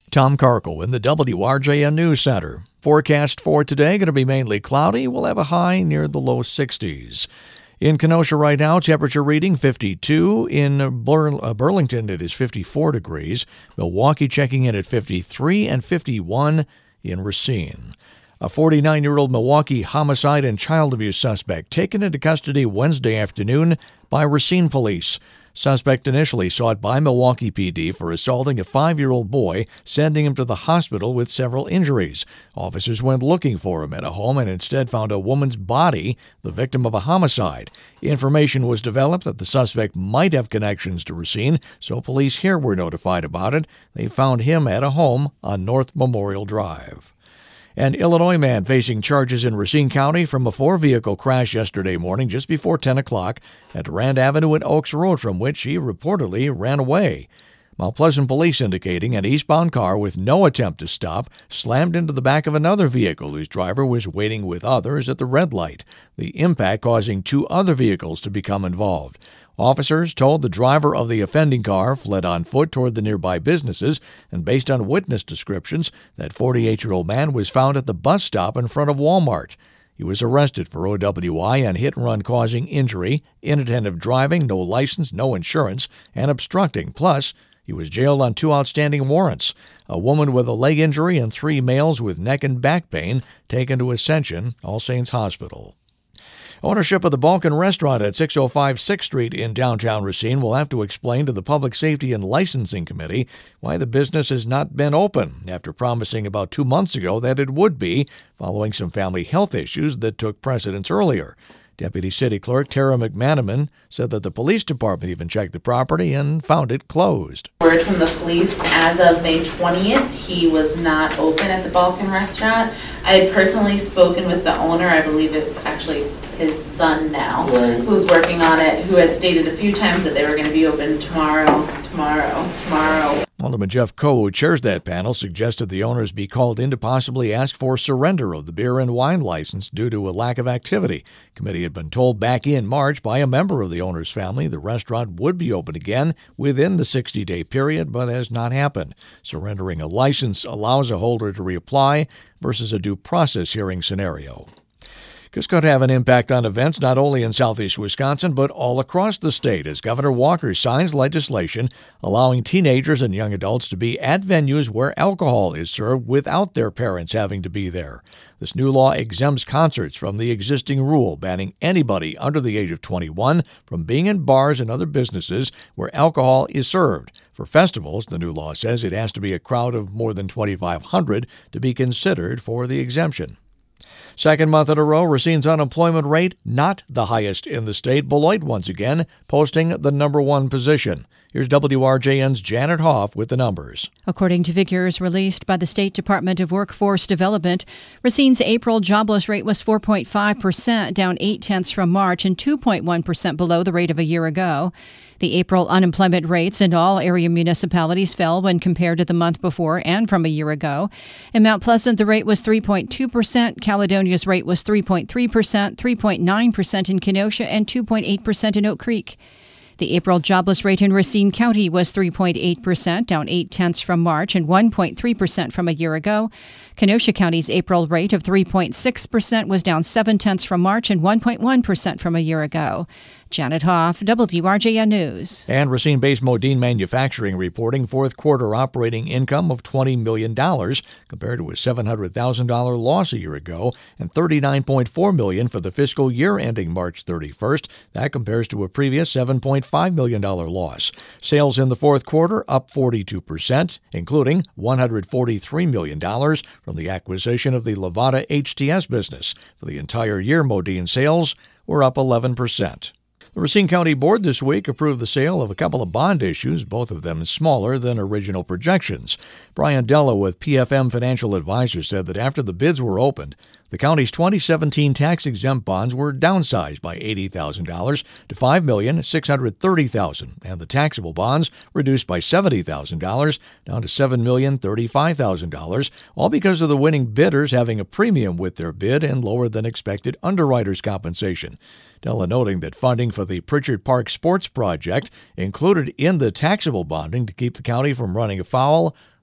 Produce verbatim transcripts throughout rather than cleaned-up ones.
Tom Karkle in the W R J N News Center. Forecast for today going to be mainly cloudy. We'll have a high near the low sixties. In Kenosha right now, temperature reading fifty-two. In Bur- uh, Burlington, it is fifty-four degrees. Milwaukee checking in at fifty-three and fifty-one in Racine. A forty-nine-year-old Milwaukee homicide and child abuse suspect taken into custody Wednesday afternoon by Racine police. Suspect initially sought by Milwaukee P D for assaulting a five-year-old boy, sending him to the hospital with several injuries. Officers went looking for him at a home and instead found a woman's body, the victim of a homicide. Information was developed that the suspect might have connections to Racine, so police here were notified about it. They found him at a home on North Memorial Drive. An Illinois man facing charges in Racine County from a four-vehicle crash yesterday morning just before ten o'clock at Rand Avenue and Oaks Road, from which he reportedly ran away. Mount Pleasant police indicating an eastbound car with no attempt to stop slammed into the back of another vehicle whose driver was waiting with others at the red light, the impact causing two other vehicles to become involved. Officers told the driver of the offending car fled on foot toward the nearby businesses, and based on witness descriptions, that forty-eight-year-old man was found at the bus stop in front of Walmart. He was arrested for O W I and hit-and-run causing injury, inattentive driving, no license, no insurance, and obstructing. Plus, he was jailed on two outstanding warrants. A woman with a leg injury and three males with neck and back pain taken to Ascension All Saints Hospital. Ownership of the Balkan restaurant at six oh five sixth Street in downtown Racine will have to explain to the Public Safety and Licensing Committee why the business has not been open after promising about two months ago that it would be, following some family health issues that took precedence earlier. Deputy City Clerk Tara McManaman said that the police department even checked the property and found it closed. Word from the police, as of May twentieth, he was not open at the Balkan restaurant. I had personally spoken with the owner, I believe it's actually his son now, right, who's working on it, who had stated a few times that they were going to be open tomorrow, tomorrow, tomorrow. Alderman Jeff Coe, who chairs that panel, suggested the owners be called in to possibly ask for surrender of the beer and wine license due to a lack of activity. The committee had been told back in March by a member of the owner's family the restaurant would be open again within the sixty-day period, but has not happened. Surrendering a license allows a holder to reapply versus a due process hearing scenario. This could have an impact on events not only in southeast Wisconsin, but all across the state as Governor Walker signs legislation allowing teenagers and young adults to be at venues where alcohol is served without their parents having to be there. This new law exempts concerts from the existing rule banning anybody under the age of twenty-one from being in bars and other businesses where alcohol is served. For festivals, the new law says it has to be a crowd of more than twenty-five hundred to be considered for the exemption. Second month in a row, Racine's unemployment rate not the highest in the state. Beloit once again posting the number one position. Here's W R J N's Janet Hoff with the numbers. According to figures released by the State Department of Workforce Development, Racine's April jobless rate was four point five percent, down eight tenths from March and two point one percent below the rate of a year ago. The April unemployment rates in all area municipalities fell when compared to the month before and from a year ago. In Mount Pleasant, the rate was three point two percent. Caledonia's rate was three point three percent, three point nine percent in Kenosha, and two point eight percent in Oak Creek. The April jobless rate in Racine County was three point eight percent, down eight tenths from March and one point three percent from a year ago. Kenosha County's April rate of three point six percent was down seven tenths from March and one point one percent from a year ago. Janet Hoff, W R J N News. And Racine-based Modine Manufacturing reporting fourth quarter operating income of twenty million dollars compared to a seven hundred thousand dollars loss a year ago and thirty-nine point four million dollars for the fiscal year ending March thirty-first. That compares to a previous seven point five million dollars loss. Sales in the fourth quarter up forty-two percent, including one hundred forty-three million dollars from the acquisition of the Levada H T S business. For the entire year, Modine sales were up eleven percent. The Racine County Board this week approved the sale of a couple of bond issues, both of them smaller than original projections. Brian Della with P F M Financial Advisors said that after the bids were opened, the county's twenty seventeen tax-exempt bonds were downsized by eighty thousand dollars to five million six hundred thirty thousand dollars, and the taxable bonds reduced by seventy thousand dollars down to seven million thirty-five thousand dollars, all because of the winning bidders having a premium with their bid and lower than expected underwriters' compensation. Della noting that funding for the Pritchard Park Sports Project included in the taxable bonding to keep the county from running afoul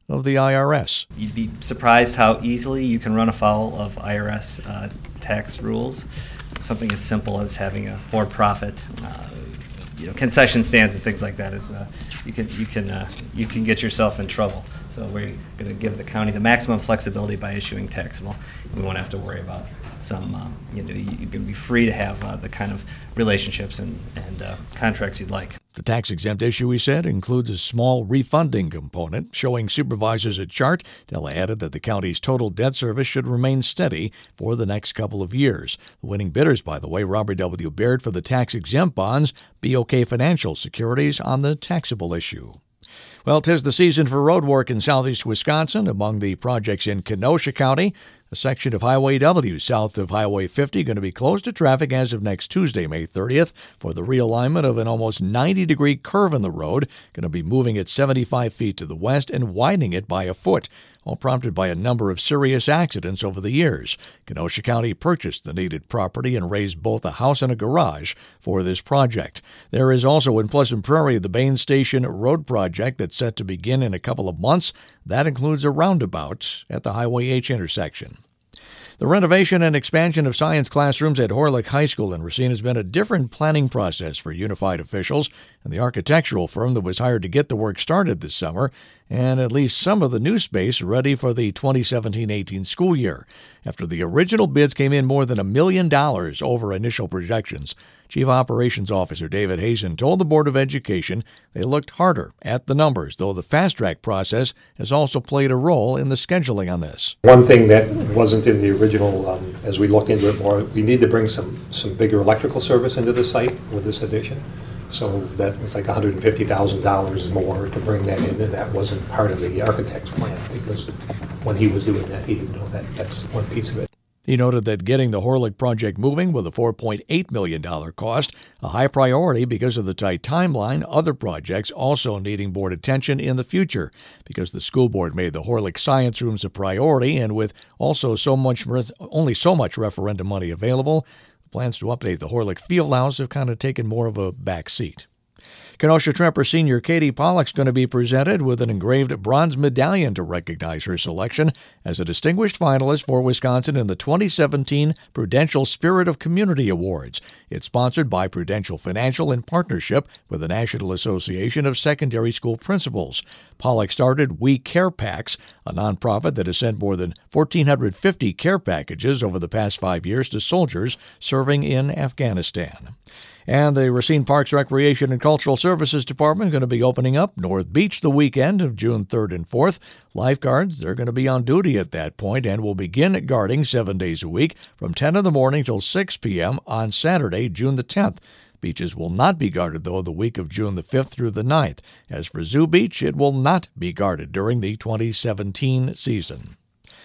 of the I R S. You'd be surprised how easily you can run afoul of I R S uh, tax rules. Something as simple as having a for-profit, uh, you know, concession stands and things like that. It's uh, you can you can uh, you can get yourself in trouble. So we're going to give the county the maximum flexibility by issuing taxable. We won't have to worry about some. Um, you know, you can be free to have uh, the kind of relationships and and uh, contracts you'd like. The tax-exempt issue, he said, includes a small refunding component. Showing supervisors a chart, Della added that the county's total debt service should remain steady for the next couple of years. The winning bidders, by the way, Robert W. Baird for the tax-exempt bonds, B O K Financial Securities on the taxable issue. Well, 'tis the season for road work in southeast Wisconsin. Among the projects in Kenosha County, a section of Highway W south of Highway fifty going to be closed to traffic as of next Tuesday, May thirtieth, for the realignment of an almost ninety-degree curve in the road, going to be moving it seventy-five feet to the west and widening it by a foot, all prompted by a number of serious accidents over the years. Kenosha County purchased the needed property and raised both a house and a garage for this project. There is also in Pleasant Prairie the Bain Station Road project that's set to begin in a couple of months. That includes a roundabout at the Highway H intersection. The renovation and expansion of science classrooms at Horlick High School in Racine has been a different planning process for unified officials and the architectural firm that was hired to get the work started this summer, and at least some of the new space ready for the twenty seventeen eighteen school year. After the original bids came in more than a million dollars over initial projections, Chief Operations Officer David Hazen told the Board of Education they looked harder at the numbers, though the fast-track process has also played a role in the scheduling on this. One thing that wasn't in the original, um, as we look into it more, we need to bring some, some bigger electrical service into the site with this addition. So that it's like one hundred fifty thousand dollars more to bring that in, and that wasn't part of the architect's plan, because when he was doing that, he didn't know that that's one piece of it. He noted that getting the Horlick project moving with a four point eight million dollars cost, a high priority because of the tight timeline, other projects also needing board attention in the future, because the school board made the Horlick science rooms a priority, and with also so much only so much referendum money available, plans to update the Horlick Fieldhouse have kind of taken more of a back seat. Kenosha Tremper senior Katie Pollock's going to be presented with an engraved bronze medallion to recognize her selection as a distinguished finalist for Wisconsin in the twenty seventeen Prudential Spirit of Community Awards. It's sponsored by Prudential Financial in partnership with the National Association of Secondary School Principals. Pollock started We Care Packs, a nonprofit that has sent more than one thousand four hundred fifty care packages over the past five years to soldiers serving in Afghanistan. And the Racine Parks Recreation and Cultural Services Department going to be opening up North Beach the weekend of June third and fourth. Lifeguards, they're going to be on duty at that point and will begin guarding seven days a week from ten in the morning till six p.m. on Saturday, June the tenth. Beaches will not be guarded, though, the week of June the fifth through the ninth. As for Zoo Beach, it will not be guarded during the twenty seventeen season.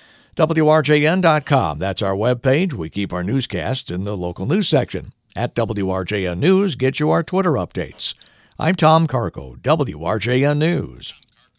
W R J N dot com, that's our webpage. We keep our newscasts in the local news section. At W R J N News, get you our Twitter updates. I'm Tom Carco, W R J N News.